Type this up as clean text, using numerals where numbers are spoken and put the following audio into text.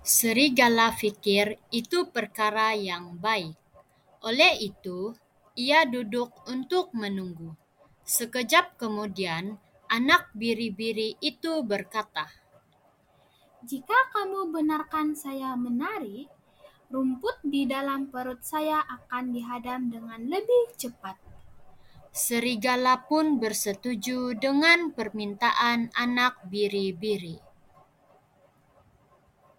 Serigala pikir itu perkara yang baik. Oleh itu, ia duduk untuk menunggu. Sekejap kemudian, anak biri-biri itu berkata, Jika kamu benarkan saya menari, rumput di dalam perut saya akan dihadam dengan lebih cepat. serigala pun bersetuju dengan permintaan anak biri-biri.